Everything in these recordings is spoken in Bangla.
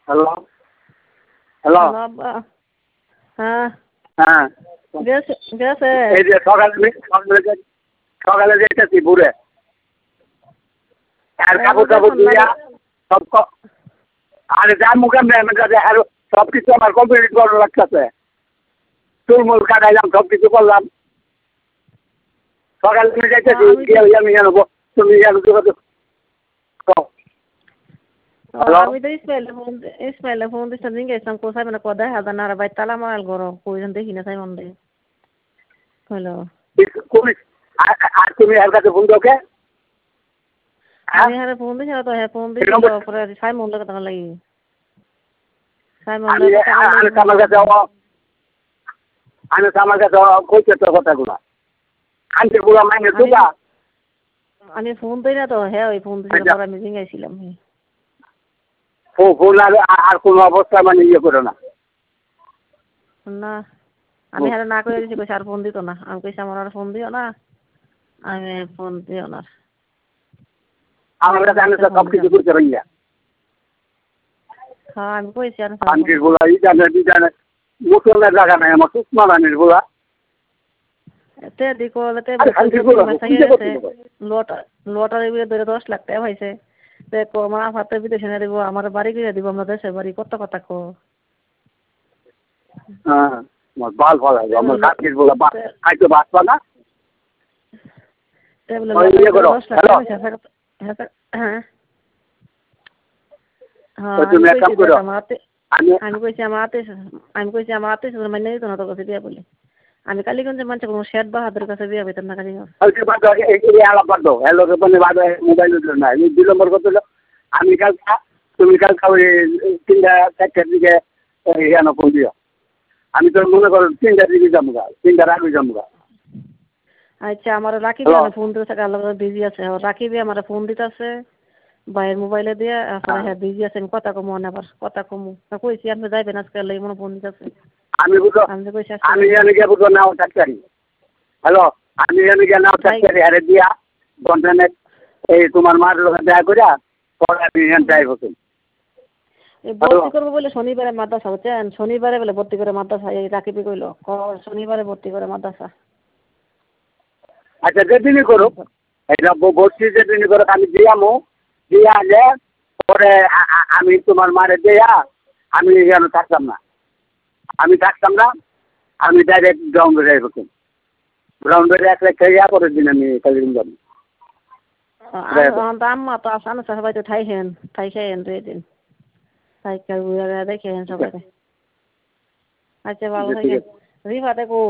হ্যালো হ্যালো হ্যালো আব্বা। হ্যাঁ হ্যাঁ গেছে গেছে এই যে সকালে যেতেছি ঘুরে আর কাপড় টাপড় ধুইয়া সব আরে যা মুখে মেয়ের কাছে আর সব কিছু আমার কমপ্লিট করা লাগতেছে চুলমুল কাটাইলাম সব কিছু করলাম সকালে তুমি যাইতেছি আমি জানবো তুমি জানো আমি তো ইসমাইলে ফোন দিচ্ছি গেছিলাম কোথায় মানে কোথায় হাজার নারা বাই তালা মারাল গরম কইজন দেখি না তাই মন দেয় হ্যালো আর তুমি এর কাছে ফোন দাও কে আমি হারে ফোন দিছি তো হ্যাঁ ফোন দিছি পরে সাইমন লাগে টাকা লাগি সাইমন লাগে আমার কাছে আমার কাছে কইছে তোর কথাগুলো আনতে গুলা মাইনে দুবা আমি ফোন দিই না তো হ্যাঁ ওই ফোন দিছি পরে আমি জিঙ্গাইছিলাম ফোন আর কোনো অবস্থা মানে ইয়ে করো না না আমি হারে না করে দিছি কইছে আর ফোন দিত না আমি কইছি আমার আর ফোন দিও না আমি ফোন দিও না আমার কাছে আমি সব কিছু করতে পারি না হ্যাঁ আমি কইছি আর আনটির গুলা জানে মুসলের জায়গা নাই আমার সুষমা রানীর গুলা তে দিকো তে লটারি বিয়ে ধরে 10 লাখ টাকা পাইছে তে মা ফাতে বিদেশে না দিব আমার বাড়ি কিনে দিব আমরা দেশে বাড়ি কত কথা কো হ্যাঁ বাল ফল আছে আমার কাকির গুলা খাইতে বাঁচবা না হ্যাঁ আমি কইছি আমার আত্মীয় মানে দিত না তোর কাছে বিয়া বলে আমি কালীগঞ্জের মানুষ কোনো শেঠ বাহাদুর কাছে বিয়া পেতাম না কালীগঞ্জ মোবাইল না 2 নম্বর কত আমি কালকা তুমি কালকা ওই 3টা 4টার দিকে ফোন দিও আমি তো মনে করো 3টার দিকে যাবো 3টার আগে যাবো আচ্ছা আমার রাকিবি ফোন দিতে থাকে আল্লাহ বিজি আছে রাকিবি আমার ফোন দিতেছে ভাইয়ের মোবাইলে দিয়ে আসলে হ্যাঁ বিজি আছেন কথা কমু আবার কথা কমু কইছি আপনি যাইবেন আজকে লাই মনে ফোন দিতেছে আমি বুঝো আমি জানি কে বুঝো নাও ডাক্তারি হ্যালো আমি জানি কে নাও ডাক্তারি আরে দিয়া বন্ধনে এই তোমার মার লোক দেখা করিয়া পরে আমি যাই বসুন ভর্তি করবো বলে শনিবারে মাদ্রাসা হচ্ছেন শনিবারে বলে ভর্তি করে মাদ্রাসা এই রাকিবি কইলো শনিবারে ভর্তি করে মাদ্রাসা আচ্ছা যেদিনই করুক এটা ভর্তি যেদিনই করুক আমি দিয়ামো দিয়া আনলে পরে আমি তোমার মারে দেয়া আমি যেন থাকতাম না আমি থাকতাম না আমি ডাইরেক্ট গ্রাউন্ডে যাই বসুন গ্রাউন্ডে একটা খেয়ে পরের দিন আমি কালিগঞ্জ যাবো আম্মা তো আসানো সবাই তো ঠাই খেয়েন 2 দিন সাইকেল ঘুরে দেখে সবাই আচ্ছা ভালো থাকেন রিফাতে কো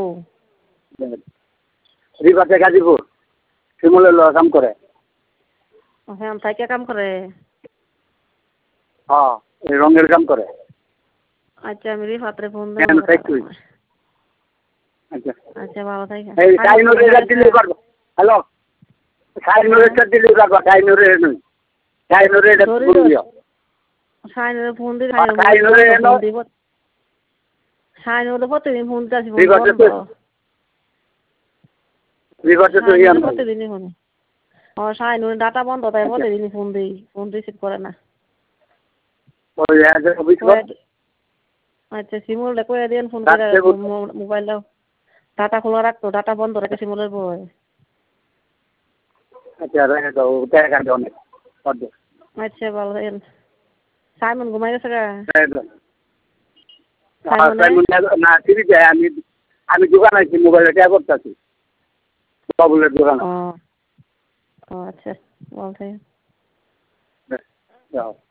রিফাতে গাজীপুর শিমুলের কাম করে হ্যাঁ থাইকে কাম করে হ্যাঁ এই রঙের কাম করে আচ্ছা আমি রিফাতে ফোন দেব আচ্ছা আচ্ছা ভালো থাকেন এই সাইনুর এটা দিলে পারবো হ্যালো সাইনুর এটা দিলে পারবো সাইনুর নই সাইনুর এটা ফোন দিও সাইনুর ফোন দিই সাইনুর প্রতিদিন ফোন দিতেছি প্রতিদিনই ফোন সাইনুর ডাটা বন্ধ তাই প্রতিদিনই ফোন রিসিভ করে না আচ্ছা শিমুল কয়ে দিন ফোন করে মোবাইল ডাটা খোলা রাখতো ডাটা বন্ধ রাখে শিমুলের বই আচ্ছা আচ্ছা ভালো সাইমন ঘুমাই গেছে গা আমি দোকান আছি মোবাইলে ট্যাব করতেছি বাবুলের দোকান আচ্ছা ভালো থাকে